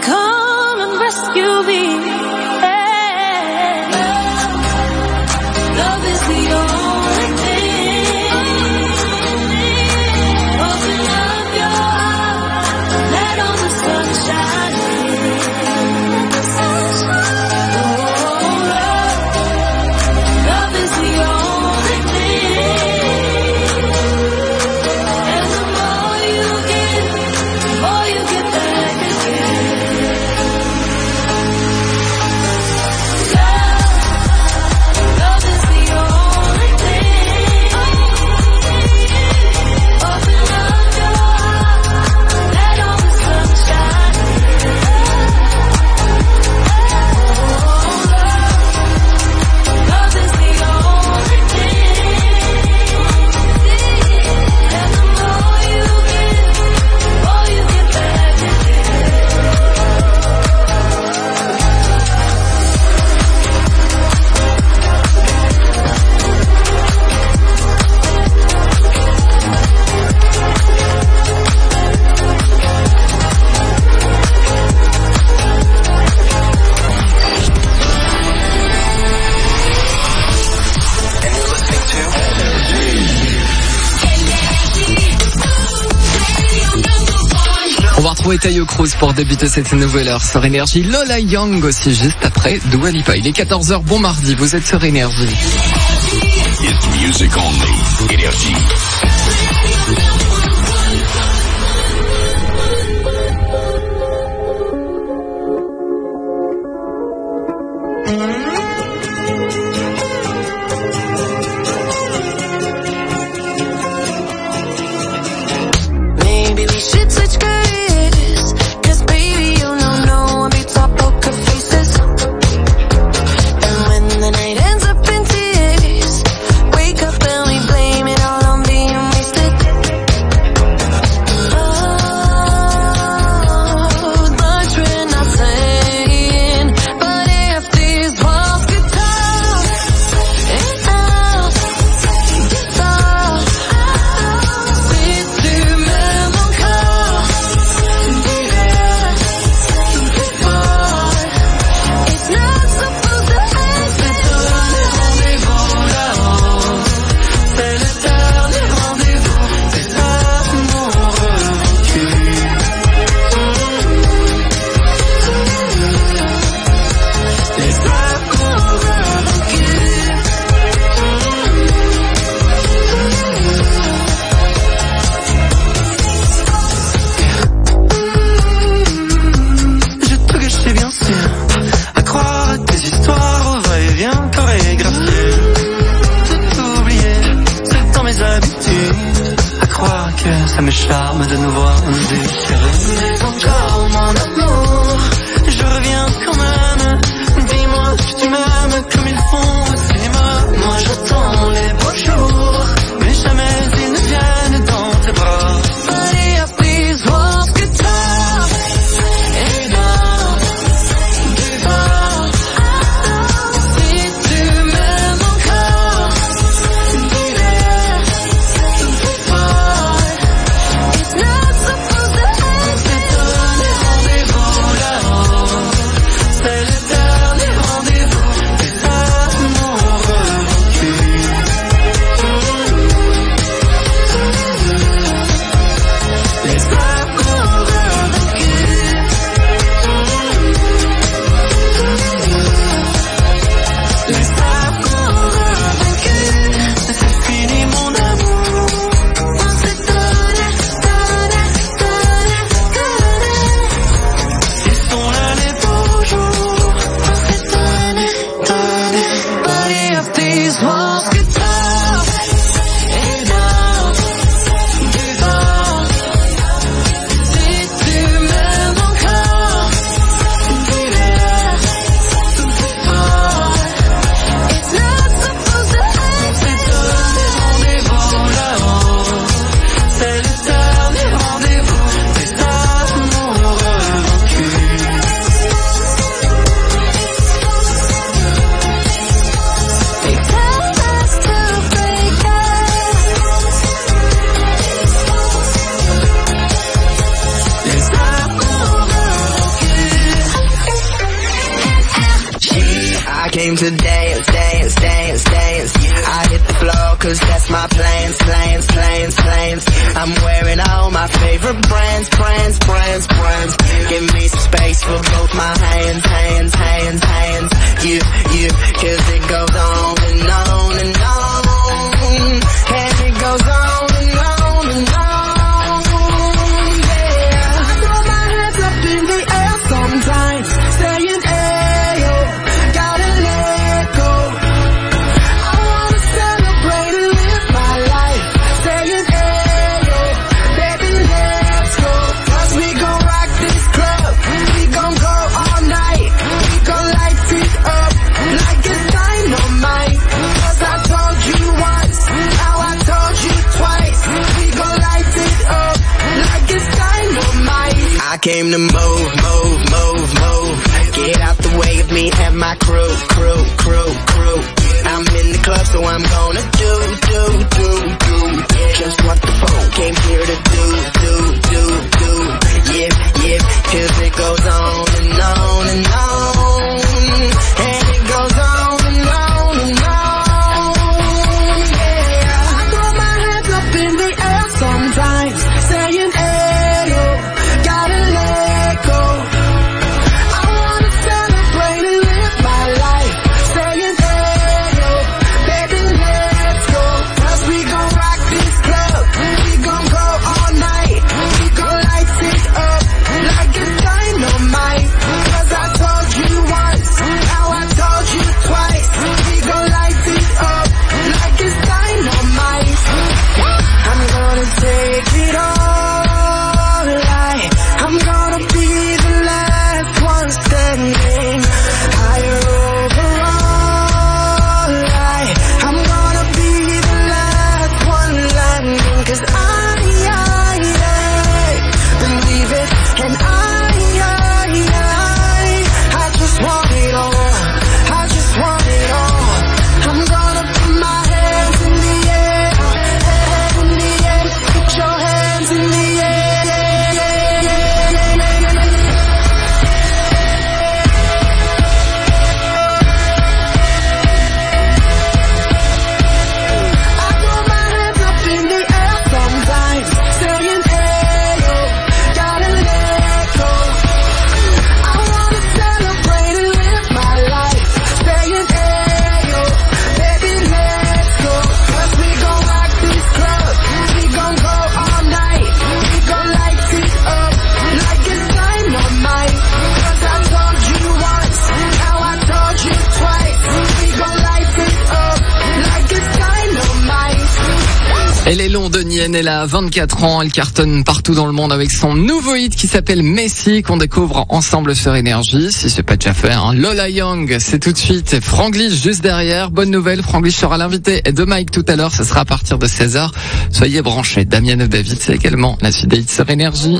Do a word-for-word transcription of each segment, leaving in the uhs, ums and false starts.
come and rescue me. Yeah. Love, love is the only thing. Open up your heart, let all the sunshine in. Oh, love, love is the only thing. And the more you give, the more you get back again. Love, love is the only thing. Open up your heart, let all the sunshine in. Oh, love, love is the only thing. And the more you give, the more you get back again. On va retrouver Tayo Cruz pour débuter cette nouvelle heure sur Énergie. Lola Young aussi juste après Dua Lipa. Il est quatorze heures, bon mardi, vous êtes sur Énergie. It's music only. Énergie. Maybe we should switch careers, 'cause baby you know no one beats our poker faces. And when the night ends up in tears, wake up and we blame it all on being wasted. Oh, much we're not saying, but if these walls get tough, it's tough, it's tough. C'est du même encore, d'hiver, c'est fort. It's not supposed to end, c'est le rendez-vous là-haut. C'est le dernier rendez-vous, c'est l'amour revécu. C'est l'amour revécu. Je te gâchais bien sûr, à croire à tes histoires au va-et-vient chorégraphiées. Tout oublier, c'est dans mes habitudes, à croire que ça me charme de nous voir déchirés. Mais encore mon amour, je reviens quand même. Dis-moi que tu m'aimes comme ils font au cinéma. Moi j'attends les beaux jours, mais jamais ils ne viennent dans tes bras. But if these walls get tough, et là, du bas, si tu m'aimes encore, d'hiver, c'est fort. It's not supposed came to dance, dance, dance, dance. I hit the floor cause that's my plans, plans, plans, plans. I'm wearing all my favorite brands, brands, brands, brands. Give me some space for both my hands, hands, hands, hands. You, you, cause it goes on and on and on. And it goes on and on and on. Yeah, I throw my hands up in the air sometimes, saying, ayo, gotta let go. I wanna celebrate and live my life, saying, ayo, baby, let's go. Cause we gon' rock this club, we gon' go all night, we gon' light it up like it's dynamite. Cause I told you once, now I told you twice, we gon' light it up like it's dynamite. I came to move, move, move, move. Get out the way of me and my crew, crew, crew, crew. I'm in the club, so I'm gonna do, do, do, do. Just what the phone came here to do, do, do, do. Yeah, yeah, cause it goes on and on and on. And it goes on and on and on. Yeah, I throw my hands up in the air sometimes, saying, ayo, gotta let go. I wanna celebrate and live my life, saying, ayo, baby, let's go. Cause we gon' rock this club, we gon' go all night, we gon' light it up like it's dynamite. Cause I told you once, now I told you twice, we gon' light it up like it's dynamite. I'm gonna take it all, like I'm gonna be the last one standing. Higher overall, like I'm gonna be the last one landing. Cause I, I, I believe it, and I, I, I, I just want it all, I just want it all. I'm gonna put my hands in the air, head in the air, put your hands in the air. I throw my hands up in the air sometimes, saying, ayo, gotta let go. I wanna celebrate and live my life, saying, ayo, baby, let's go. Cause we gon' rock this club, we gon' go all night, we gon' light it up like it's dynamite. Cause I told you once, now I told you twice, we gon' light it up like it's dynamite. Elle est londonienne, elle a vingt-quatre ans, elle cartonne partout dans le monde avec son nouveau hit qui s'appelle Messi, qu'on découvre ensemble sur Énergie, si c'est pas déjà fait, hein. Lola Young, c'est tout de suite. Franglish juste derrière. Bonne nouvelle, Franglish sera l'invité de Mike tout à l'heure, ce sera à partir de seize heures. Soyez branchés. Damien et David, c'est également la suite des hits sur Énergie.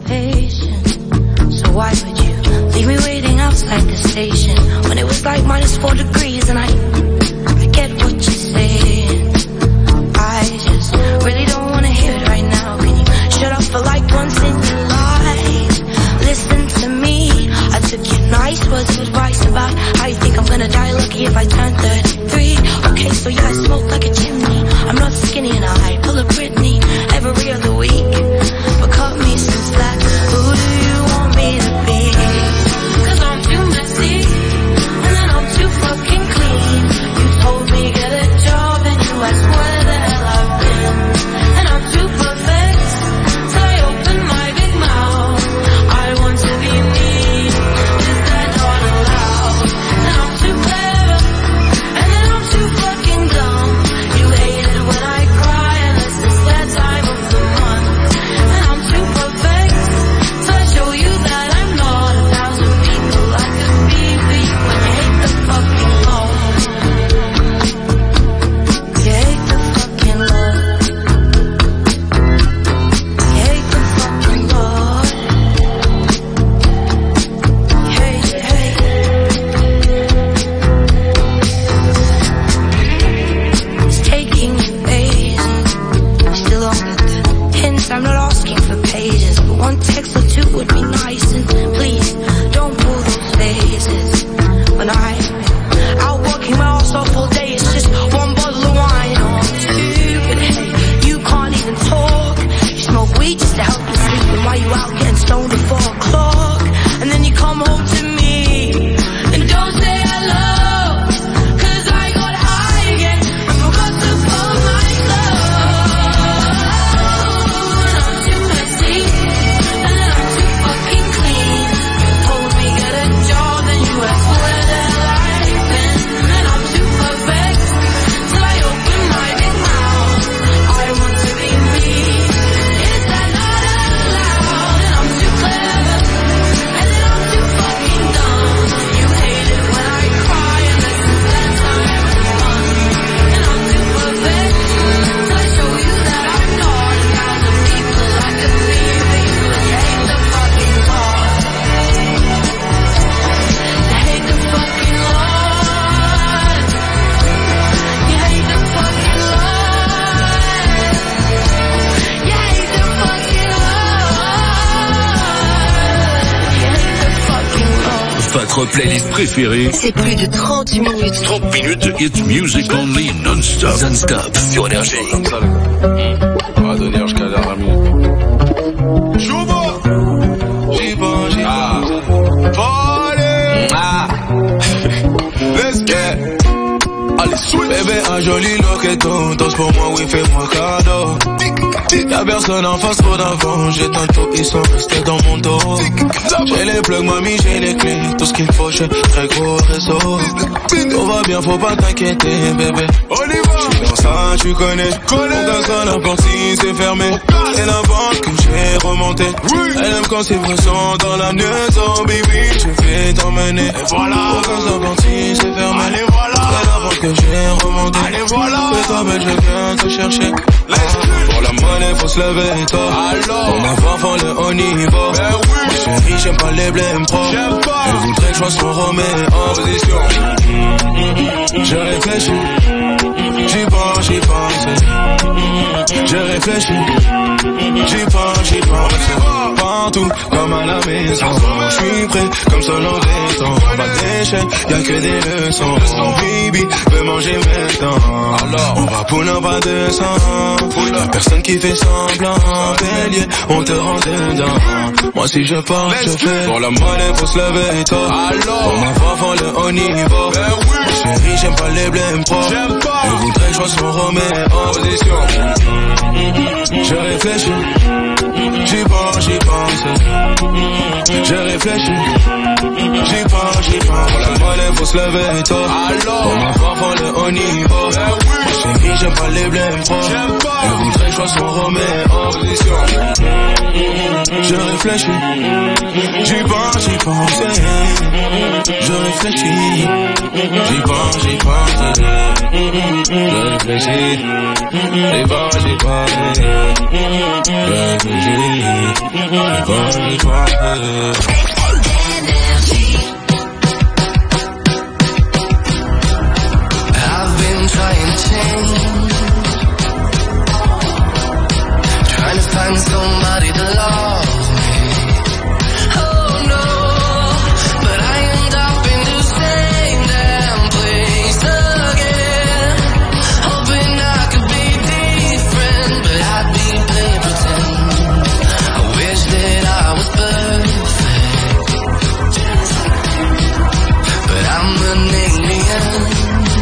So why would you leave me waiting outside the station when it was like minus four degrees and I, I get what you're saying. I just really don't wanna hear it right now. Can you shut up for like once in your life? Listen to me. I took your nice words of advice about how you think I'm gonna die lucky if I turn thirty-three. Okay, so yeah, I smoke like a chimney. I'm not skinny and I pull a Britney every other week. But cut me some slack. Who do you want me to be? Cause I'm too messy and then I'm too fucking clean. You told me get a job and you asked where the hell I've been. And I'm too perfect till I open my big mouth. I want to be me, is that not allowed? And I'm too clever and then I'm too fucking dumb. You hate it when I cry unless it's that time of the month. And I'm too perfect till I show you that I'm not a thousand people I could be for you when you hate the fucking love. You hate the fucking love. You hate the fucking love. You hate, you hate. It's taking you phases. Still on the hints, I'm not asking for pages, but one text or two would be nice. And please don't pull those phases. When I, I Votre playlist préférée. C'est plus de trente minutes. trente minutes de hit music only non-stop. Non-stop sur Énergie. On va donner jusqu'à la dernière minute. Chouba! J'y vais, j'y vais. Party! Ah! Let's get! Allez, sweet! Bébé, un joli loqueton. Danse pour moi, oui, fais-moi cadeau. Y'a personne en face, trop d'avant. J'éteins tout, ils sont restés dans mon dos. J'ai les plugs, mamie, j'ai les clés. Tout ce qu'il faut, j'ai très gros réseau. Tout va bien, faut pas t'inquiéter, bébé. On y va! J'suis dans ça, tu connais. On danse à la porte si c'est fermé. C'est la banque que j'ai remonté. Elle aime quand c'est présent dans la maison, baby. Je vais t'emmener. Et voilà! On danse à la porte si c'est fermé. Allez, voilà! C'est la banque que j'ai remonté. Allez, voilà! Fais-toi belle, je viens te chercher. Pour la monnaie, faut se lever tôt. On a pas fond le haut niveau. Ben oui. Ma chérie, j'aime pas les blèmes pro. Elle voudrait que je sois son Roméo en position. Je réfléchis. J'y pense, j'y pense. Je réfléchis. J'y pense, j'y pense. Partout, comme à la maison. J'suis prêt, comme selon des temps. Pas d'échec, y'a que des leçons. Baby, veux manger maintenant. Alors, on va pour n'en pas de sang. Y'a personne qui fait semblant. Bélier, on te rend dedans. Moi si je pars, je fais. Pour la monnaie, faut se lever tôt. Alors, on a pas fond le haut niveau. Ben oui. Ma chérie, j'aime pas les blèmes pro. J'aime pas. Elle voudrait que je sois son Roméo en position. Je réfléchis. J'y pense, j'y pense. Je réfléchis. J'y pense, j'y pense. Pour la monnaie, faut se lever tôt. Alors, on a pas fond le haut niveau. Ben oui. Ma chérie, j'aime pas les blèmes pro. J'aime pas. Elle voudrait que je sois son Roméo en position. Je réfléchis. J'y pense, j'y pense. Je réfléchis. J'y pense, j'y pense. Je réfléchis. J'y pense, j'y pense. Je réfléchis. J'y pense, j'y pense. I've been trying to change, trying to find somebody to love me. Oh no, but I end up in the same damn place again. Hoping I could be different, but I'd be playing pretend. I wish that I was perfect, but I'm an alien.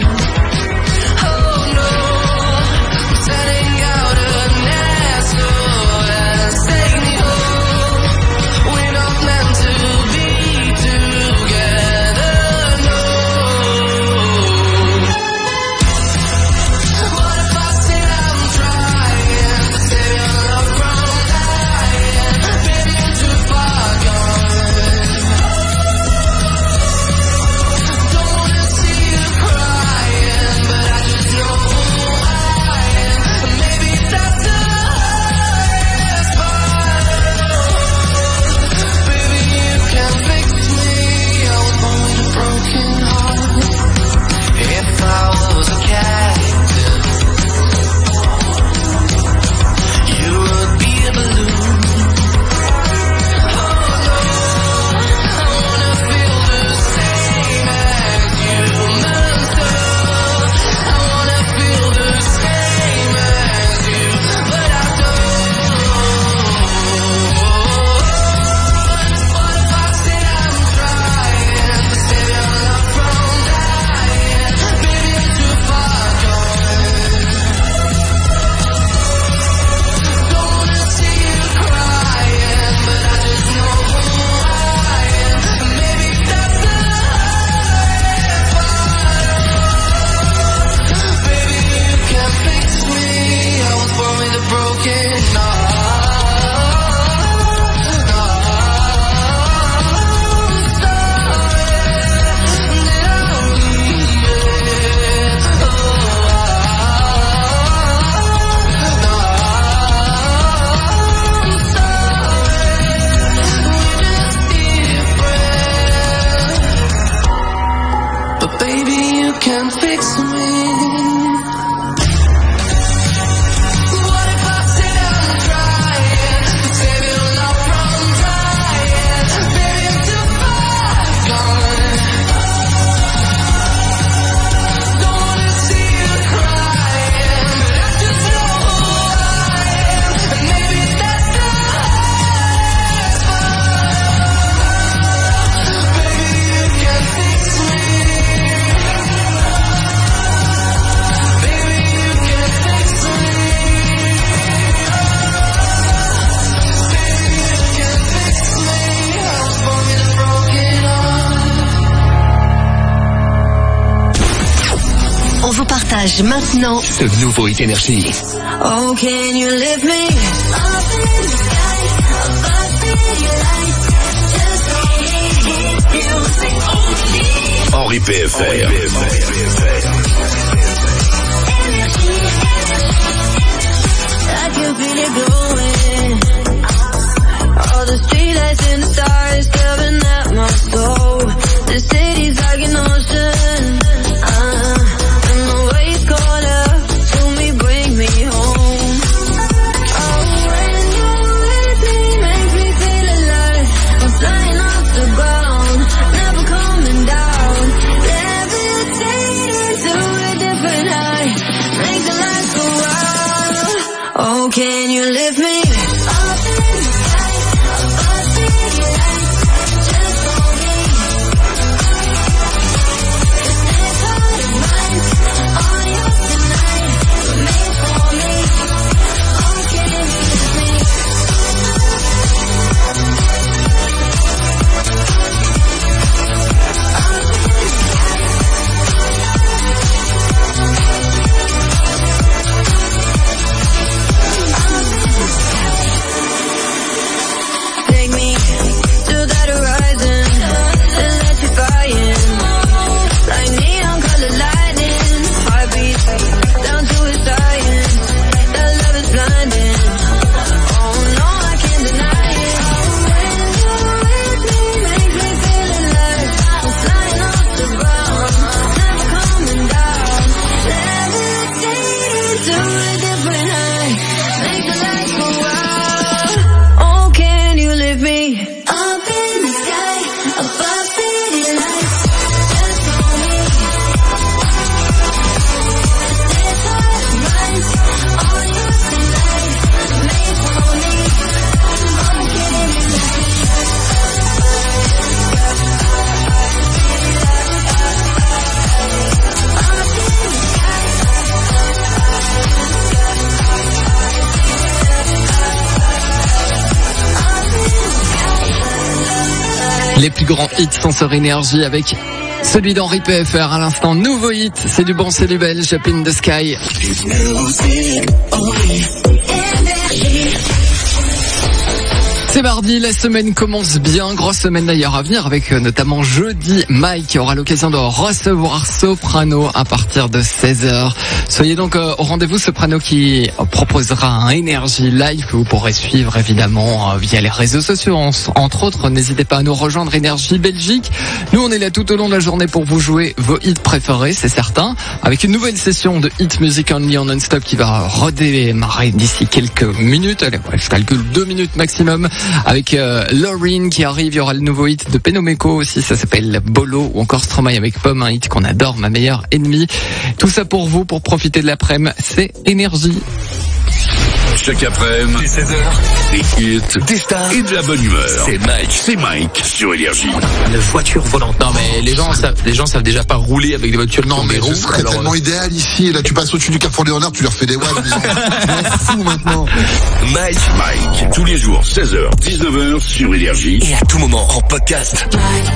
Can fix me. Save your love from dying. Baby, I'm too far gone. On vous partage maintenant ce nouveau hit énergie. Oh, can you lift me up in the sky, above city lights, just only music only. Henri P F R. I can feel it glowing. All the streetlights and the stars staring at my soul. The city's like an ocean. Uh, and the waves caught up to me, bring me home. Oh, when you're with me, makes me feel alive. I'm flying off the ground, never coming down. Levitating to a different height, make the lights go out. Oh, can you lift me up in the sky, above city lights, just for me? This heart of mine, all yours tonight, made for me. Oh, can you lift me? Take me to that horizon, electrifying, like neon colored lightning, heartbeat down to its science, that love is blinding, oh no I can't deny it, when you're with me, makes me feel alive, I'm flying off the ground, never coming down, levitating to a different height, make the lights go out. Oh, can you lift me up in the sky, above city lights, just for me? This heart of mine, all yours tonight, made for me. Oh, can you lift me? Les plus grands hits sont sur Énergie avec celui d'Henri P F R à l'instant. Nouveau hit, c'est du bon, c'est du belge, Up in the Sky. C'est mardi, la semaine commence bien, grosse semaine d'ailleurs à venir avec euh, notamment jeudi Mike qui aura l'occasion de recevoir Soprano à partir de seize heures. Soyez donc euh, au rendez-vous, Soprano qui euh, proposera un Énergie Live que vous pourrez suivre évidemment euh, via les réseaux sociaux. En, entre autres, n'hésitez pas à nous rejoindre, Énergie Belgique. Nous on est là tout au long de la journée pour vous jouer vos hits préférés, c'est certain, avec une nouvelle session de Hit Music Only en non-stop qui va redémarrer d'ici quelques minutes. Allez, ouais, je calcule deux minutes maximum. Avec euh, Lauryn qui arrive, il y aura le nouveau hit de Penomeko aussi, ça s'appelle Bolo, ou encore Stromae avec Pomme, un hit qu'on adore, ma meilleure ennemie. Tout ça pour vous, pour profiter de l'après-midi, c'est Énergie. Chaque après-midi, Dès seize heures, des hits des stars. et de la bonne humeur. C'est Mike. C'est Mike sur Énergie. Une voiture volante. Non mais les gens savent, les gens savent déjà pas rouler avec des voitures. Non, qui ont mais des ce roues, serait alors, tellement euh, idéal ici. Là, tu passes au-dessus du Carrefour Léonard, tu leur fais des wads. Ils sont fous maintenant. Mike. Mike, tous les jours, seize heures, dix-neuf heures sur Énergie. Et à tout moment en podcast.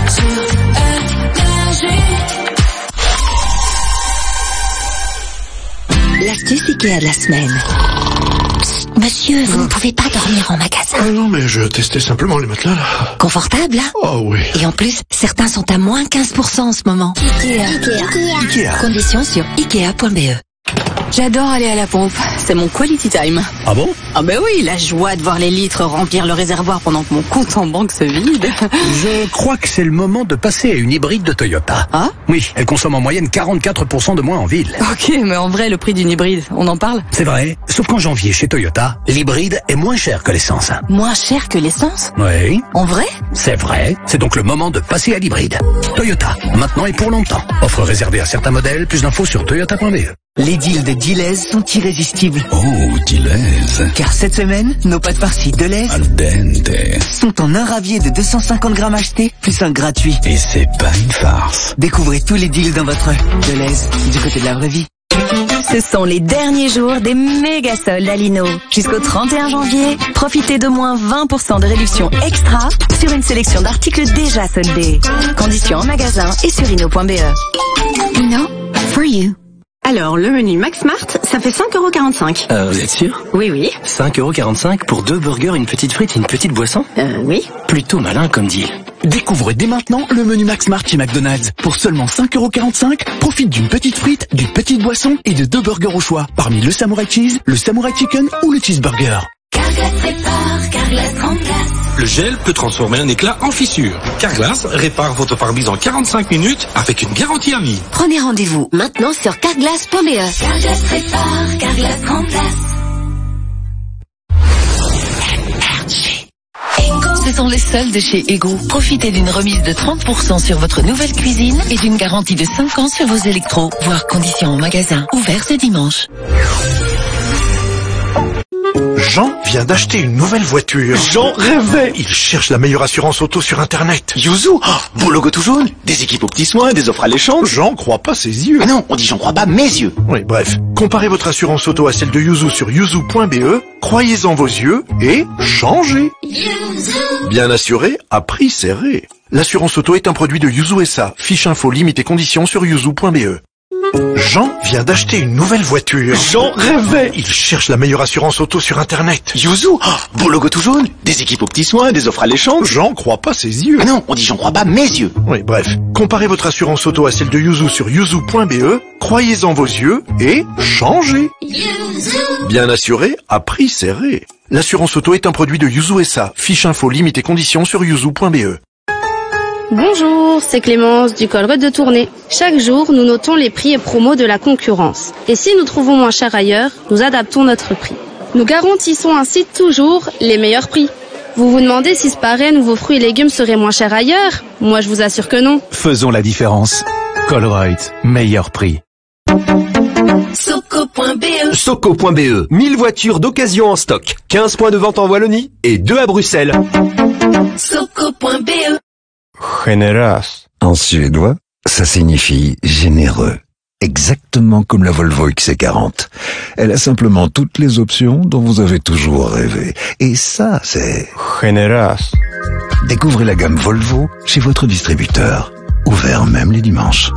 l'astuce Ikea de la semaine. Monsieur, vous ne pouvez pas dormir en magasin. Ah non, mais je testais simplement les matelas, là. Confortable, hein? Oh oui. Et en plus, certains sont à moins quinze pour cent en ce moment. Ikea. Ikea. Ikea. Conditions sur ikea point b e. J'adore aller à la pompe, c'est mon quality time. Ah bon? Ah ben oui, la joie de voir les litres remplir le réservoir pendant que mon compte en banque se vide. Je crois que c'est le moment de passer à une hybride de Toyota. Ah? Oui, elle consomme en moyenne quarante-quatre pour cent de moins en ville. Ok, mais en vrai, le prix d'une hybride, on en parle? C'est vrai, sauf qu'en janvier, chez Toyota, l'hybride est moins cher que l'essence. Moins cher que l'essence? Oui. En vrai? C'est vrai, c'est donc le moment de passer à l'hybride. Toyota, maintenant et pour longtemps. Offre réservée à certains modèles, plus d'infos sur toyota point b e. Les deals de Deleuze sont irrésistibles. Oh, Deleuze. Car cette semaine, nos pâtes farcies Deleuze Al dente. sont en un ravier de deux cent cinquante grammes achetés, plus un gratuit. Et c'est pas une farce. Découvrez tous les deals dans votre Deleuze, du côté de la vraie vie. Ce sont les derniers jours des méga soldes à Lino. Jusqu'au trente et un janvier, profitez de moins vingt pour cent de réduction extra sur une sélection d'articles déjà soldés. Conditions en magasin et sur lino point b e. Lino, for you. Alors, le menu Max Mart, ça fait cinq euros quarante-cinq. Euh, vous êtes sûr? Oui, oui. cinq euros quarante-cinq pour deux burgers, une petite frite et une petite boisson? Euh, oui. Plutôt malin comme deal. Découvre dès maintenant le menu Max Mart chez McDonald's. Pour seulement cinq euros quarante-cinq, profite d'une petite frite, d'une petite boisson et de deux burgers au choix. Parmi le Samurai Cheese, le Samurai Chicken ou le Cheeseburger. Carglass répare, Carglass remplace. Le gel peut transformer un éclat en fissure. Carglass répare votre pare-brise en quarante-cinq minutes avec une garantie à vie. Prenez rendez-vous maintenant sur carglass point b e. Carglass répare, Carglass remplace. Ce sont les soldes de chez Ego. Profitez d'une remise de trente pour cent sur votre nouvelle cuisine et d'une garantie de cinq ans sur vos électros, voire conditions en magasin. Ouvert ce dimanche. Jean vient d'acheter une nouvelle voiture. Jean rêvait. Il cherche la meilleure assurance auto sur Internet. Yuzu, oh, beau logo tout jaune, des équipes aux petits soins, des offres alléchantes. Jean croit pas ses yeux. Ah non, on dit j'en crois pas mes yeux. Oui, bref. Comparez votre assurance auto à celle de Yuzu sur yuzu point b e, croyez-en vos yeux et changez. Yuzu. Bien assuré, à prix serré. L'assurance auto est un produit de Yuzu S A. Fiche info, limite et conditions sur yuzu point b e. Jean vient d'acheter une nouvelle voiture. Jean rêvait. Il cherche la meilleure assurance auto sur Internet. Yuzu, oh, beau logo tout jaune, des équipes aux petits soins, des offres alléchantes. Jean croit pas ses yeux. Ah non, on dit j'en crois pas mes yeux. Oui, bref. Comparez votre assurance auto à celle de Yuzu sur yuzu point b e, croyez-en vos yeux et changez. Yuzu. Bien assuré, à prix serré. L'assurance auto est un produit de Yuzu S A. Fiche info, limite et conditions sur yuzu point b e. Bonjour, c'est Clémence du Colruyt de Tournai. Chaque jour, nous notons les prix et promos de la concurrence. Et si nous trouvons moins cher ailleurs, nous adaptons notre prix. Nous garantissons ainsi toujours les meilleurs prix. Vous vous demandez si ce paraît nouveaux fruits et légumes seraient moins chers ailleurs? Moi, je vous assure que non. Faisons la différence. Colruyt, meilleur prix. Soco point b e. Soco point b e. mille voitures d'occasion en stock. quinze points de vente en Wallonie et deux à Bruxelles. Soco point b e. Generös. En suédois, ça signifie généreux. Exactement comme la Volvo X C quarante. Elle a simplement toutes les options dont vous avez toujours rêvé. Et ça, c'est... Generös. Découvrez la gamme Volvo chez votre distributeur. Ouvert même les dimanches.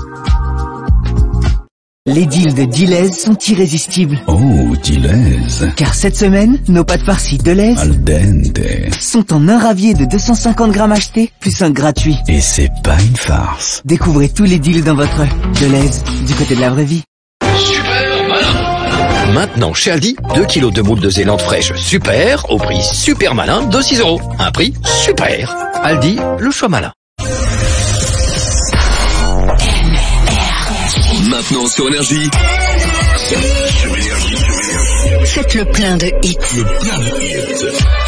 Les deals de Deleuze sont irrésistibles. Oh, Deleuze. Car cette semaine, nos pâtes farcies Deleuze Al dente sont en un ravier de deux cent cinquante grammes achetés, plus un gratuit. Et c'est pas une farce. Découvrez tous les deals dans votre Deleuze, du côté de la vraie vie. Super malin. Maintenant, chez Aldi, deux kilos de moules de Zélande fraîche super, au prix super malin de six euros. Un prix super. Aldi, le choix malin. Maintenant sur Énergie. Faites le plein de hits. Le plein de hits.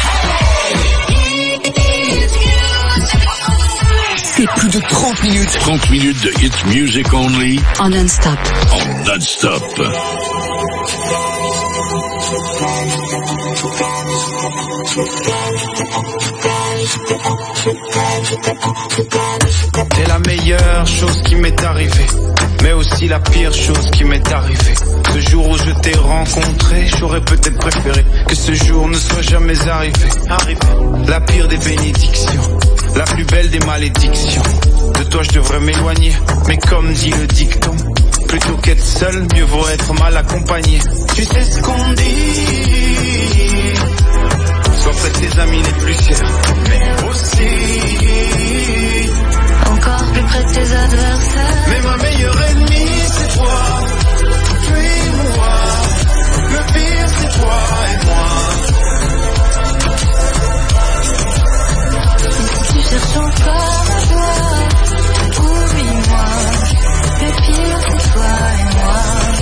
C'est plus de trente minutes. trente minutes de hits music only. En non-stop. En non-stop. T'es la meilleure chose qui m'est arrivée, mais aussi la pire chose qui m'est arrivée. Ce jour où je t'ai rencontré, j'aurais peut-être préféré que ce jour ne soit jamais arrivé. Arrivé. La pire des bénédictions, la plus belle des malédictions. De toi je devrais m'éloigner, mais comme dit le dicton, plutôt qu'être seul, mieux vaut être mal accompagné. Tu sais ce qu'on dit, sois près de tes amis les plus chers, mais aussi encore plus près de tes adversaires. Mais ma meilleure ennemie c'est toi, tu es moi. Le pire c'est toi et moi. Si tu cherches encore à toi, oublie-moi. Le pire c'est toi et moi.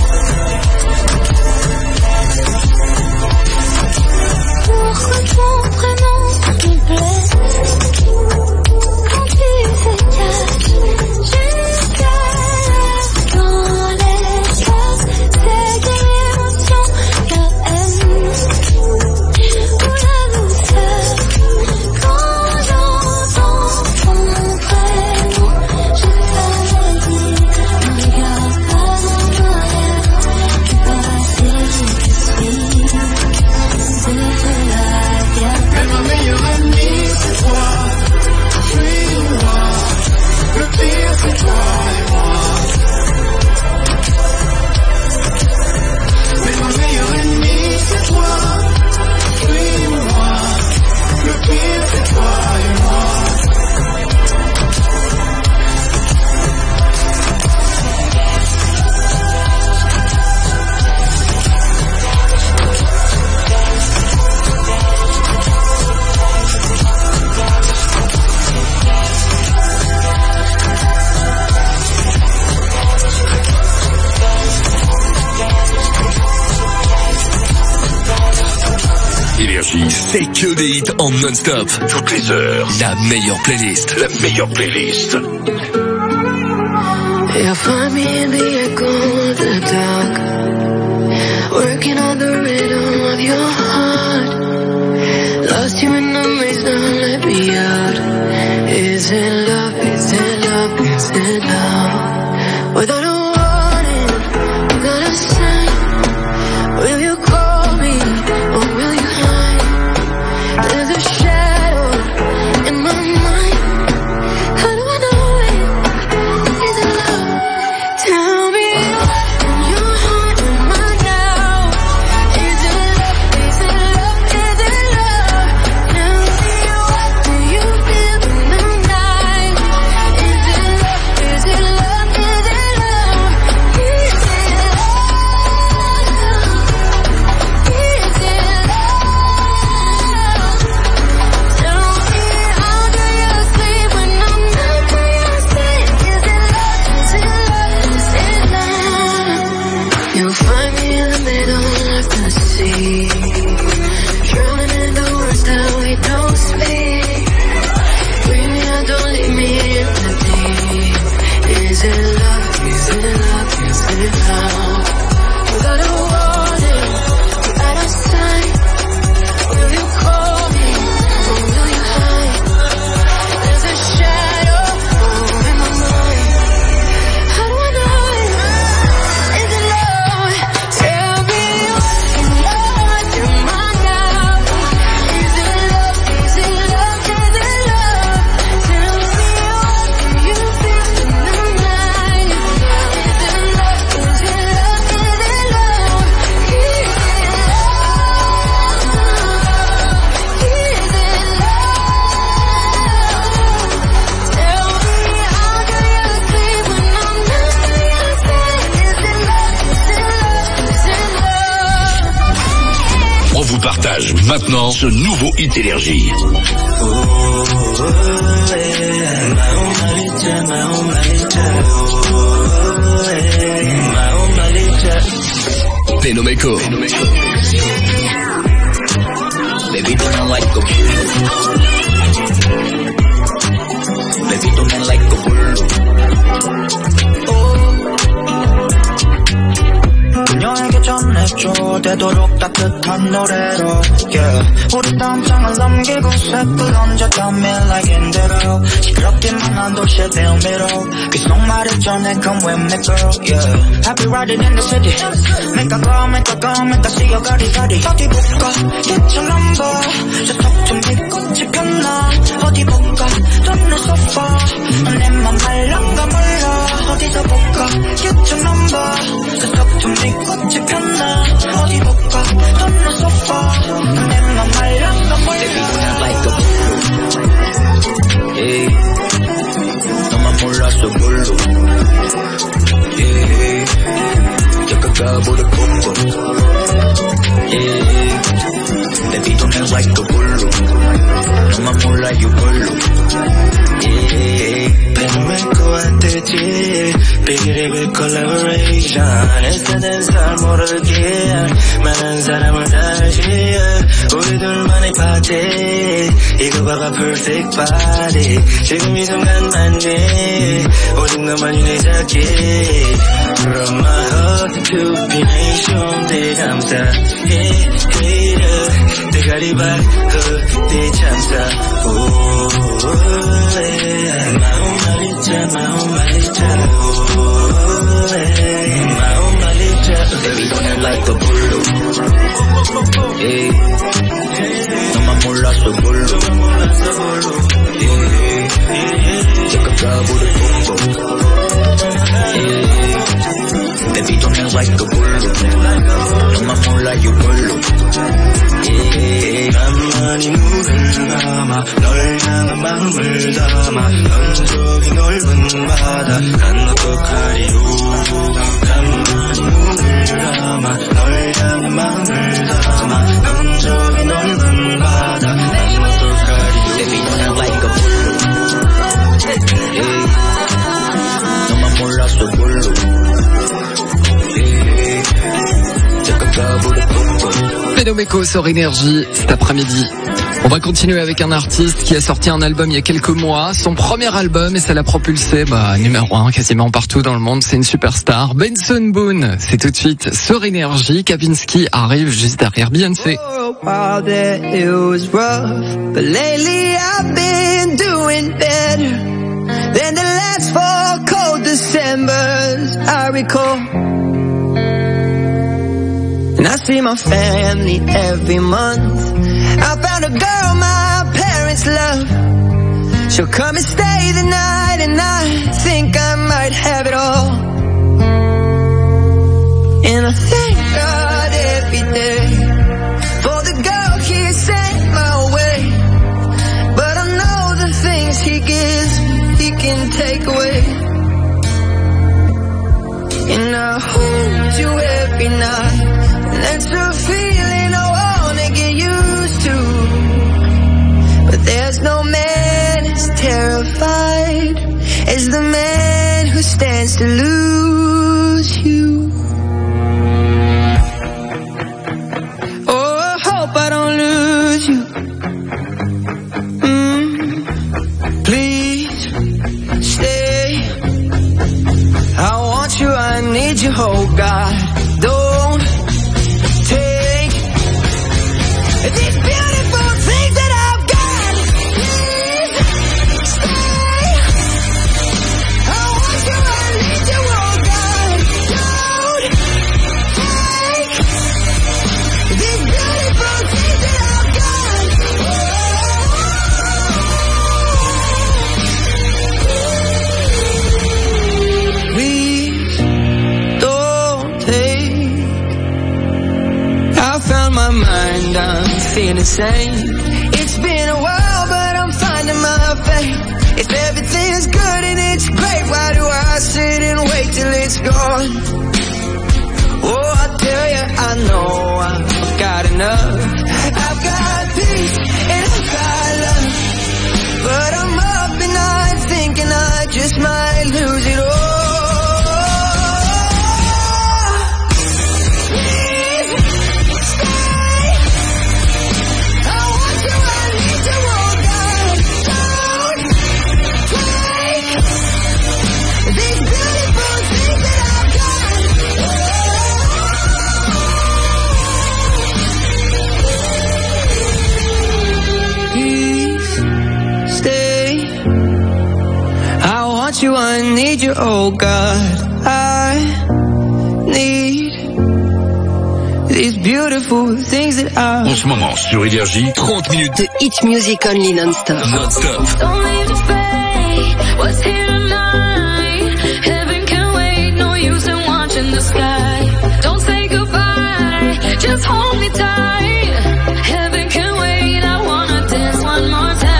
Pourquoi ton prénom me blesse? Quand tu te caches jusqu'à l'heure dans l'espace, c'est de l'émotion, la haine ou la douceur. Quand j'entends ton Énergie, c'est que des hits en non-stop. Toutes les heures. La meilleure playlist. La meilleure playlist. You'll find me in the echo of the dark, working on the rhythm of your heart. Lost you in the maze, now let me out. Is it love, is it love, is it love? Without a warning, without a sign, will you call me or will you hide? There's a shadow in my mind. How do I know it? Is it love? Tell me what's in your heart and mind now. Is it love? Is it love? Is it love? Tell me what do you feel in the night? Is it love? Is it love? Is it love? Is it love? Is it love? Tell me how do you sleep when I'm not to your sleep? Is it love? Is it love? Is it love? You'll find me in the middle of the sea, drowning in the words that we don't speak. Bring me out, don't leave me in the deep. Is it love? Is it love? Is it love? Without a warning, without a sign, will you call me or will you hide? There's a shadow in my mind. How do I know it? Is it love? Tell me what's in your heart and mind now. Is it love? Is it love? Is it love? Tell me what do you feel in the night? Is it love? Is it love? Is it love? Is it On vous partage maintenant ce nouveau hit Énergie. Phénoméco. Baby, don't know like a bullet. Baby, don't know like a bullet. 그녀에게 전해줘 되도록 따뜻한 노래로 yeah. 우리 담장을 넘기고 색을 얹었다면 like 인대로 시끄럽기만 한 도시의 대미로 계속 말해줘 come with me girl yeah. I'll be riding in the city make a go make a go make a see your 가리가리 어디 볼까 get your number 저 턱 좀 뒤꿈치 폈나 어디 볼까 던내 소파 내맘 말랑가 몰라 어디서 볼까 get your number 저 턱 좀 뒤꿈치 폈나 어디 볼까 던내 소파 내맘 말랑가 몰라 Baby, don't know like a bullet. Yeah. 너만 몰라서 bullet. Yeah. 약간가보다 뽀뽀. Yeah. Baby, don't know like a bullet. 너만 몰라 you bullet. Yeah. Phénoméco at the G Big Rebel Collaboration 애쓰는 살 모르게 많은 사람을 다시 우리 둘만의 파티 이거 봐봐 perfect body 지금 이 순간만이 오직 너만이 내 자기 From my heart to be nation 대감사해 그래 대가리 박고 대참사 마음 말이자 마음 말이자 마음 말이자 Baby, don't know like a bullet. Yeah. 너만 몰라서 bullet. Yeah. 약간가보다 뽀뽀. Yeah. Baby, don't know like a bullet. 너만 몰라 you bullet. Yeah. 나만이 물을 담아 널 향한 마음을 담아 넌 저기 넓은 바다 간혹하리로 나만이 물을 담아 널 향한 마음을 담아 넌 저기 넓은 바다 간혹하리로 Baby, don't know like a bullet. Yeah. 너만 몰라서 bullet. Yeah. 약간가보다 뽀뽀. Meko sur Énergie cet après-midi. On va continuer avec un artiste qui a sorti un album il y a quelques mois, son premier album, et ça l'a propulsé bah, numéro un quasiment partout dans le monde. C'est une superstar, Benson Boone. C'est tout de suite sur Énergie. Kavinsky arrive juste derrière Beyoncé. Oh, while that it was rough, but lately I've been doing better than the last four cold Decembers I recall. And I see my family every month. I found a girl my parents love. She'll come and stay the night, and I think I might have it all. And I thank God every day for the girl He sent my way. But I know the things He gives He can take away. And I hold you every night, and that's a feeling I wanna get used to. But there's no man as terrified as the man who stands to lose you. Oh, I hope I don't lose you. Mm, please stay. I want you, I need you, oh God. Don't take these beautiful things that I've got. Please stay. I want you, I need you, oh God. Don't take these beautiful things that I've got. Please don't take. I found my mind, I'm feeling sane. It's been a while, but I'm finding my faith. If everything's good and it's great, why do I sit and wait till it's gone? Oh, I tell you, I know I've got enough. I've got peace and I've got love. But I'm up and I'm thinking I just might lose it all. You, I need you, oh God. I need these beautiful things that I. En ce moment sur Énergie, trente minutes de hit music only non-stop. Non-stop. Don't leave to fade. What's here tonight? Heaven can wait. No use in watching the sky. Don't say goodbye. Just hold me tight. Heaven can wait. I wanna dance one more time.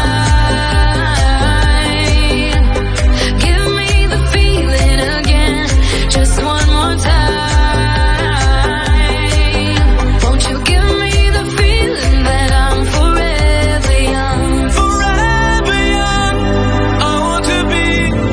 Forever young, I want to be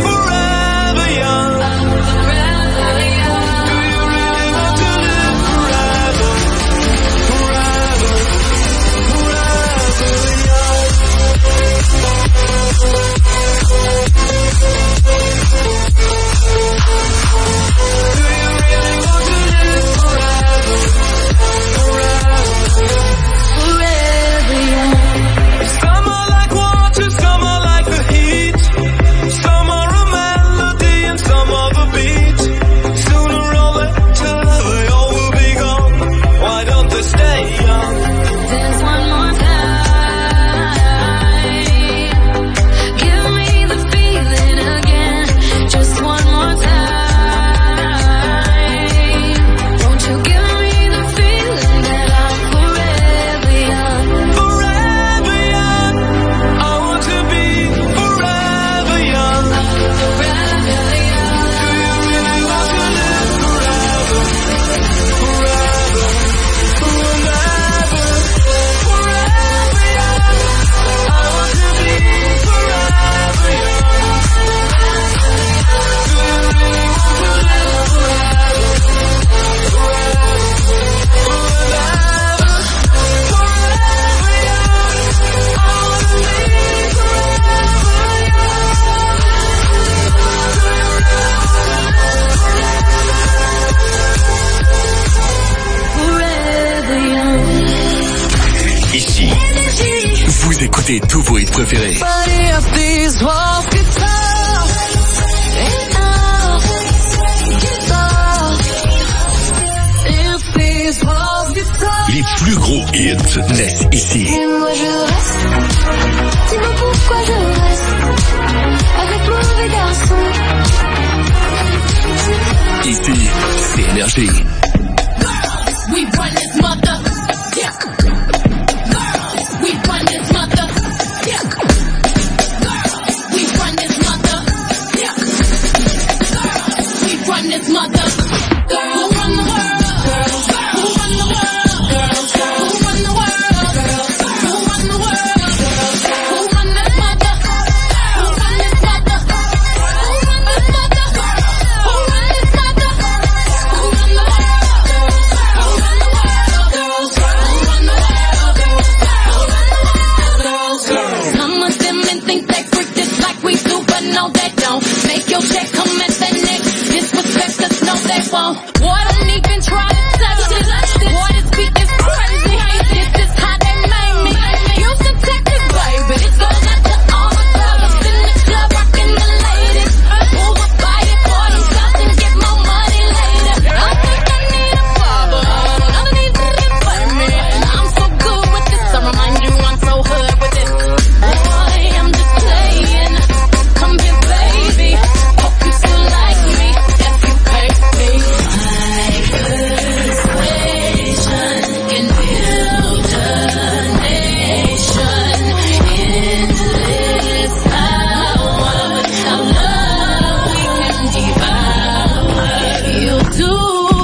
écoutez tous vos hits préférés. Les plus gros hits naissent ici. Et moi je reste. Dis-moi pourquoi je reste avec mauvais garçon. Ici, c'est Énergie. We run this mother. Yeah. We run this mother. Yeah. We run this mother. Yeah. We run this mother. Who run the world? Who run the world? Who run the world? Who run the world? Who run this mother? Who run this mother? Who run this mother? Who run this mother? Who run the world? Who run the world? Who run the world? Some of them men think they freak this like we do, but no they don't. Make your check come at the neck. Disrespect us, no they won't. Boy, don't even try to touch it. Boy, this beat is crazy. This is how they made me. Houston, Texas, baby. This goes out to all the fellas in the club rocking the ladies. Who will buy it for themselves and get more money later? I think I need a father. None of these niggas but me. I'm so good with this. I remind you I'm so hood with this. Boy, I'm just playing. Come here, baby. Hope you still like me. If you pay me. Persuasion can build a nation. Into this power, without love we can devour. You'll do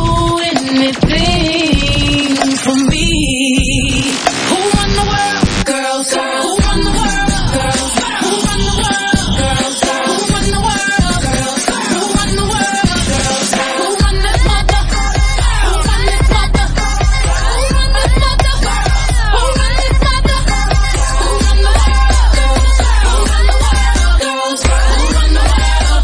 anything for me. Who run the world? Girls. Who run the world? Girls. Who run the world? Girls. Who run the world? Girls. Who run the world? Girls. Who run this mother? Who run this mother? Who run this mother? Who run this mother? Who run the world? Girls. Who run the world? Girls. Who run the world?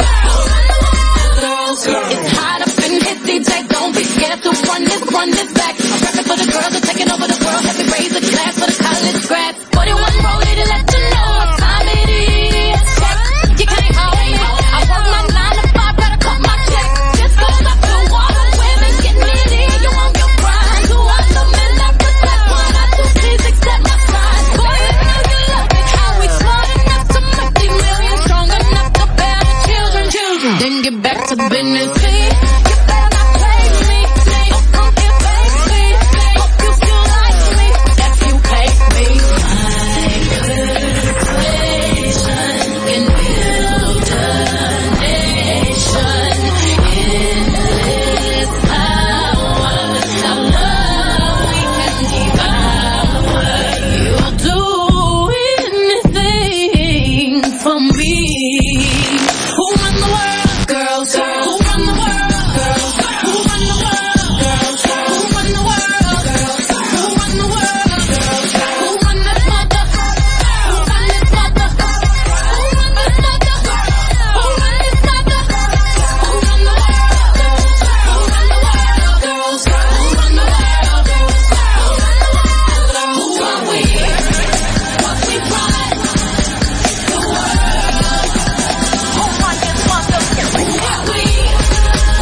Girls. It's hot up in his D J. Don't be scared to run this, run this back. I'm rapping for the girls that taking over the world. Have me raise a glass for the college grads. forty-one rollie to let you know what time it is. Check. You can't hold me. I work my nine to five, gotta cut my check. This goes up to all the women getting it in. You want your grind. To all the men that protect one, I do please accept my sign. Boy, you know you love it. How we smart enough to make these millions, strong enough to bear the children. Children. Then get back to business. You better not play me. Oh, come here, baby. Hope you still like me. If you pay me. Persuasion can build a nation. In this power, without love we can devour. You'll do anything for me. Who run the world? Girls. Who run the world? Girls. Who run the world? Girls. Who run the world? Girls. Who run the world? Girls. Who run this mother? Who run this mother? Who run this mother? Who run this mother? Who run the world? Girls. Who run the world? Girls. Who run the world? Girls. Who are we? What we run? The world. Who run this mother? Who are we?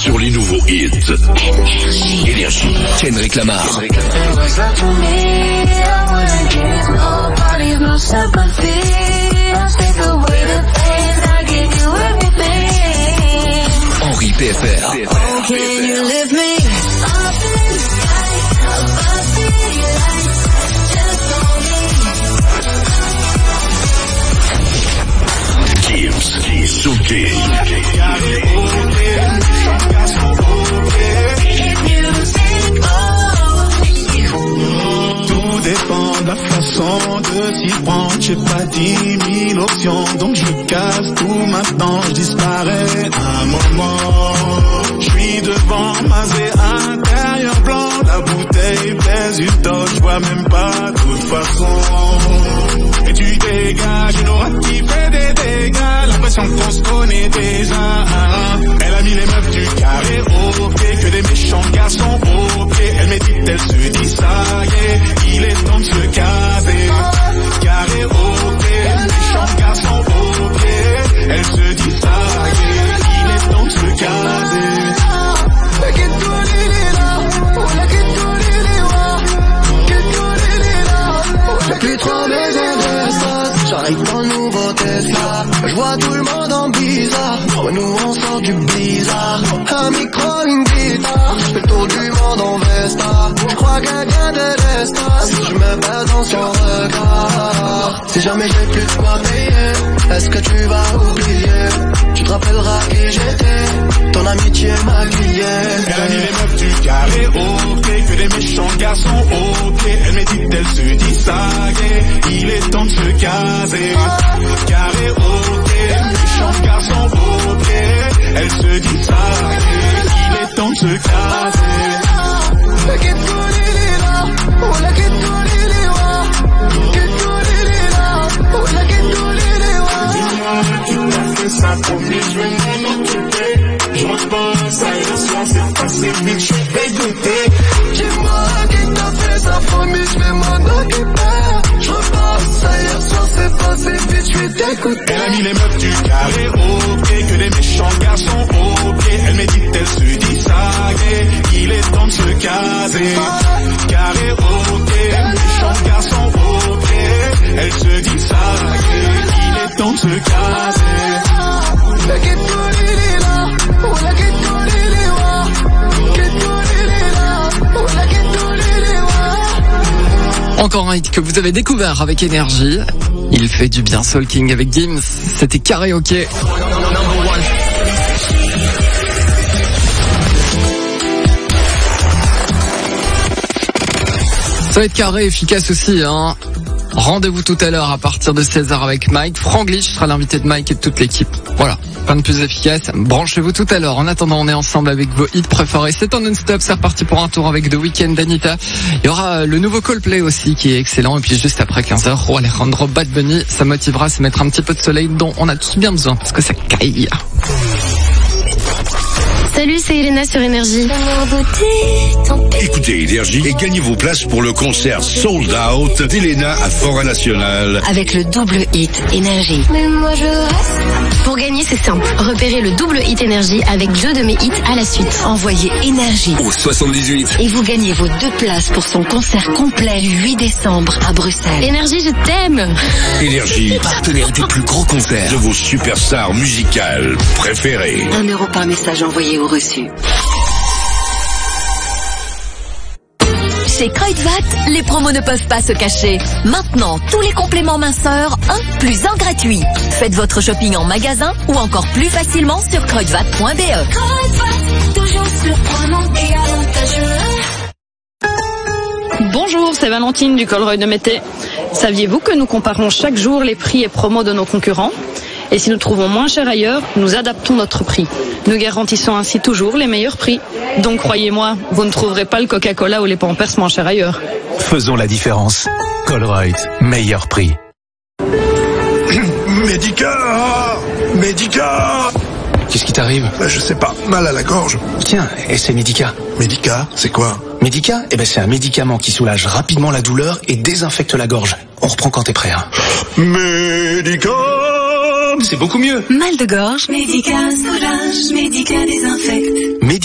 sur les nouveaux hits. Énergie. Énergie. Kendrick Lamar. Kendrick Henri P F R. Can you lift me Gibbs. Souké. Tout dépend de la façon de s'y prendre. J'ai pas dix mille options, donc je casse tout maintenant, je disparais un moment. Je suis devant masé intérieur blanc, la bouteille pèse une tonne, je vois même pas de toute façon. Et tu dégages une aura qui fait des dégâts, l'impression qu'on se connaît déjà. Elle a mis les meufs du carré au pied, que des méchants garçons au pied. Elle médite, elle se dit ça y est, il est temps de se caser. Carré au pied, méchants garçons au pied. Elle se dit ça y est, il est temps de se caser. J'ai plus trop besoin de ça. J'arrive dans le nouveau Tesla. Je vois tout le monde en bizarre. Nous on sort du bizarre. Un micro, une guitare. Je fais le tour du monde en Vesta. Je crois qu'un gain de l'espace. Je me bats dans son regard. Si jamais j'ai plus de quoi payer, est-ce que tu vas oublier? Tu te rappelleras qui j'étais, ton amitié maquillée. Elle a mis les meufs du carré au pied, que des méchants garçons au pied. Elle médite, elle se dit ça y est, il est temps de se caser. Carré au pied, méchants garçons au pied. Elle se dit ça y est, il est temps de se caser. Tu m'as fait ça promis, je vais m'en occuper. Je repense à hier soir, c'est passé vite, je vais goûter. Dis-moi qui t'a fait ça promis, je vais m'en occuper. Je repense à hier soir, c'est passé vite, je vais t'écouter. Elle a mis les meufs du carré au pied, que des méchants garçons au pied. Elle médite, elle se dit ça y est, il est temps de se caser. Carré au pied, méchants garçons au pied. Elle se dit ça y est, il est temps de se caser. Encore un hit que vous avez découvert avec Énergie. Il fait du bien Soul King avec Gims. C'était karaoké. Ça va être carré, efficace aussi, hein. Rendez-vous tout à l'heure à partir de seize heures avec Mike. Franglish sera l'invité de Mike et de toute l'équipe. Voilà, pas de plus efficace. Branchez-vous tout à l'heure. En attendant, on est ensemble avec vos hits préférés. C'est en non-stop, c'est reparti pour un tour avec The Weeknd, d'Anita. Il y aura le nouveau Coldplay aussi qui est excellent. Et puis juste après quinze heures, oh, Alejandro Bad Bunny. Ça motivera à se mettre un petit peu de soleil dont on a tous bien besoin parce que ça caille. Salut, c'est Elena sur Énergie. Écoutez Énergie et gagnez vos places pour le concert Sold Out d'Elena à Forêt Nationale. Avec le double hit Énergie. Mais moi je reste. Pour gagner, c'est simple. Repérez le double hit Énergie avec jeu de mes hits à la suite. Envoyez Énergie au soixante-dix-huit. Et vous gagnez vos deux places pour son concert complet le huit décembre à Bruxelles. Énergie, je t'aime. Énergie, partenaire des plus gros concerts de vos superstars musicales préférées. Un euro par message envoyé au reçu. Chez Kruidvat, les promos ne peuvent pas se cacher. Maintenant, tous les compléments minceurs, un plus un gratuit. Faites votre shopping en magasin ou encore plus facilement sur kruidvat point b e. Kruidvat, toujours surprenant et avantageux. Bonjour, c'est Valentine du Colruyt de Mété. Saviez-vous que nous comparons chaque jour les prix et promos de nos concurrents ? Et si nous trouvons moins cher ailleurs, nous adaptons notre prix. Nous garantissons ainsi toujours les meilleurs prix. Donc croyez-moi, vous ne trouverez pas le Coca-Cola ou les Pampers moins chers ailleurs. Faisons la différence. Colruyt, meilleur prix. Médica Médica Qu'est-ce qui t'arrive? Bah je sais pas, mal à la gorge. Tiens, essaie Médica. Médica, c'est quoi? Médica, eh ben c'est un médicament qui soulage rapidement la douleur et désinfecte la gorge. On reprend quand t'es prêt, hein. Médica. C'est beaucoup mieux. Mal de gorge. Médica soulage, Médica désinfecte. Médica.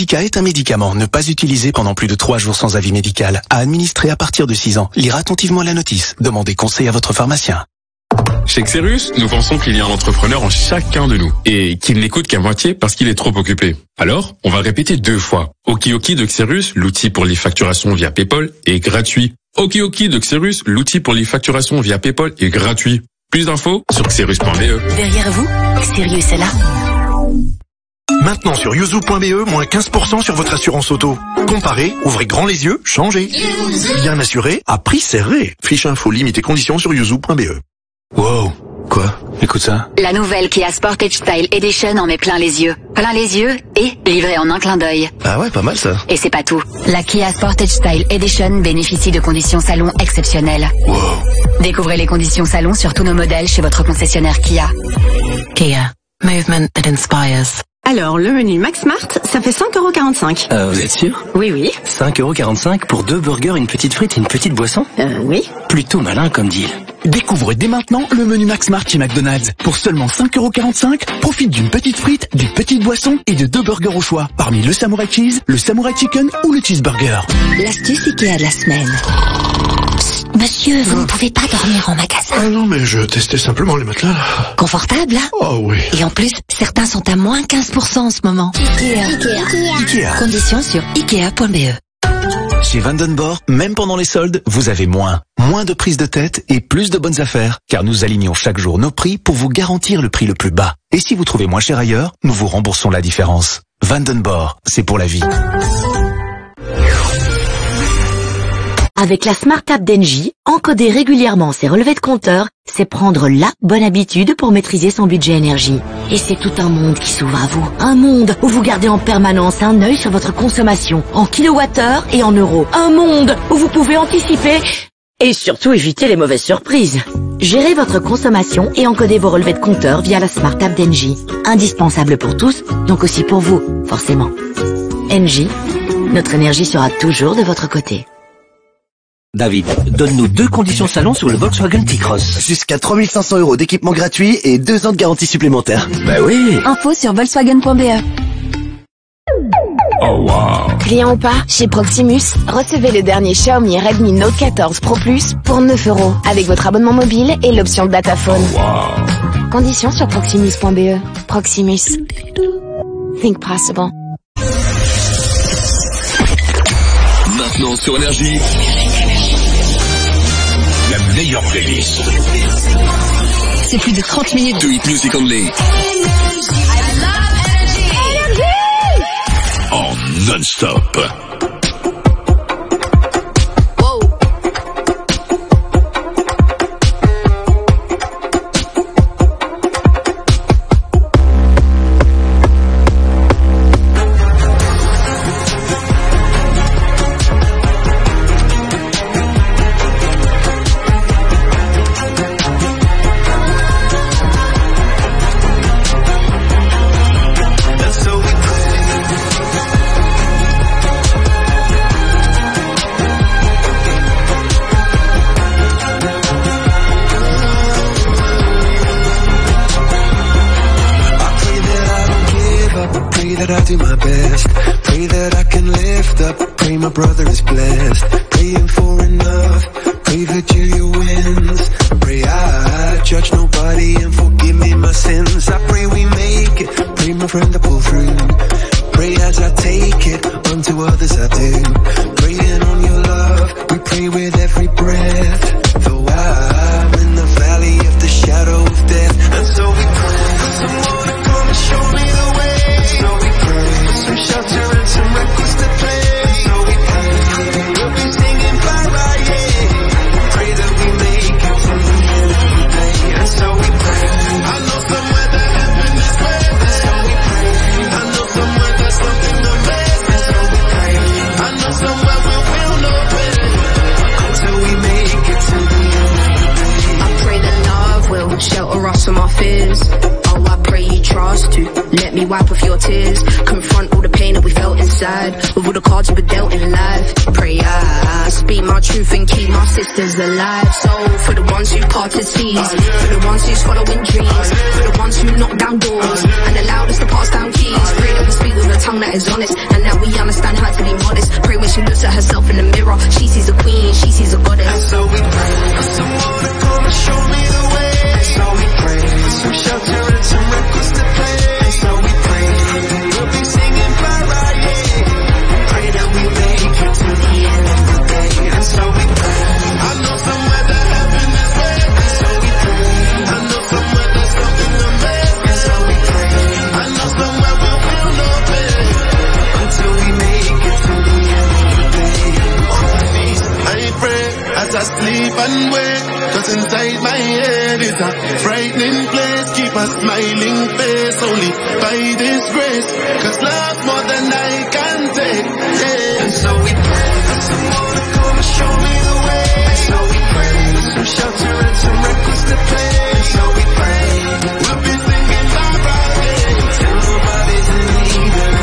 Medica est un médicament. Ne pas utiliser pendant plus de trois jours sans avis médical. À administrer à partir de six ans. Lire attentivement la notice. Demandez conseil à votre pharmacien. Chez Xerus, nous pensons qu'il y a un entrepreneur en chacun de nous et qu'il n'écoute qu'à moitié parce qu'il est trop occupé. Alors, on va répéter deux fois. Okidoki de Xerus, l'outil pour les facturations via PayPal, est gratuit. Okidoki de Xerus, l'outil pour les facturations via PayPal, est gratuit. Plus d'infos sur xerus point b e. Derrière vous, Xerius est là. Maintenant sur yuzu point b e, moins quinze pour cent sur votre assurance auto. Comparez, ouvrez grand les yeux, changez. Bien assuré, à prix serré. Fiche info, limite et conditions sur yuzu point b e. Wow, quoi? Écoute ça. La nouvelle Kia Sportage Style Edition en met plein les yeux. Plein les yeux et livré en un clin d'œil. Ah ouais, pas mal ça. Et c'est pas tout. La Kia Sportage Style Edition bénéficie de conditions salon exceptionnelles. Wow. Découvrez les conditions salon sur tous nos modèles chez votre concessionnaire Kia. Kia. Movement that inspires. Alors, le menu Max Mart, ça fait cinq euros quarante-cinq. Euh, vous êtes sûr? Oui, oui. cinq euros quarante-cinq pour deux burgers, une petite frite et une petite boisson? Euh, oui. Plutôt malin comme deal. Découvrez dès maintenant le menu Max Mart chez McDonald's. Pour seulement cinq euros quarante-cinq, profite d'une petite frite, d'une petite boisson et de deux burgers au choix. Parmi le Samurai Cheese, le Samurai Chicken ou le Cheeseburger. L'astuce Ikea de la semaine. Monsieur, vous ne pouvez pas dormir en magasin. Ah non, mais je testais simplement les matelas, là. Confortable, hein? Oh oui. Et en plus, certains sont à moins quinze pour cent en ce moment. Ikea. Ikea. Ikea. Conditions sur ikea point b e. Chez Vandenborg, même pendant les soldes, vous avez moins. Moins de prise de tête et plus de bonnes affaires. Car nous alignons chaque jour nos prix pour vous garantir le prix le plus bas. Et si vous trouvez moins cher ailleurs, nous vous remboursons la différence. Vandenborg, c'est pour la vie. Avec la Smart App d'Engie, encoder régulièrement ses relevés de compteur, c'est prendre la bonne habitude pour maîtriser son budget énergie. Et c'est tout un monde qui s'ouvre à vous. Un monde où vous gardez en permanence un œil sur votre consommation, en kilowattheures et en euros. Un monde où vous pouvez anticiper et surtout éviter les mauvaises surprises. Gérez votre consommation et encodez vos relevés de compteur via la Smart App d'Engie. Indispensable pour tous, donc aussi pour vous, forcément. Engie, notre énergie sera toujours de votre côté. David, donne-nous deux conditions salon sur le Volkswagen T-Cross. Jusqu'à trois mille cinq cents euros d'équipement gratuit et deux ans de garantie supplémentaire. Bah oui. Info sur volkswagen point b e. Oh wow. Client ou pas, chez Proximus, recevez le dernier Xiaomi Redmi Note quatorze Pro Plus pour neuf euros avec votre abonnement mobile et l'option Dataphone. Oh wow. Conditions sur proximus point b e. Proximus. Think possible. Maintenant sur Énergie, la meilleure playlist. C'est plus de trente minutes de hit music only. En non-stop. that I do my best. Pray that I can lift up. Pray my brother is blessed. Praying for enough. Pray that Julia wins. Pray I judge nobody and forgive me my sins. I pray we make it. Pray my friend to pull through. Pray as I take it. Unto others I do. Praying on your love. We pray with every breath. Though I'm in the valley of the shadow of death. And so we pray for someone to come and show me the way. So we pray for some shelter and some records to play. So we pray we'll be singing bye bye, yeah. Pray that we make it from the end of the day. And so we pray. I know somewhere that heaven is waiting. So we pray. I know somewhere there's something amazing. So we pray. I know somewhere we will know better. Until we make it to the end of the day. I pray that love will shelter us from our fears. Oh, I pray you trust to let me wipe off your tears. Confront all the pain that we felt inside with all the cards we were dealt in life. Pray I speak my truth and keep my sisters alive. So for the ones who parted seas, for the ones who's following dreams, for the ones who knock down doors and allowed us to pass down keys. Pray that we speak with a tongue that is honest and that we and wait, cause inside my head is a frightening place. Keep a smiling face only by this grace, cause love's more than I can take, yeah. And so we pray for someone to come and show me the way. And so we pray for some shelter and some records to play. And so we pray we'll be singing bye bye day till nobody's in need of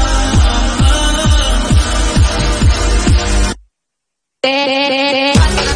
One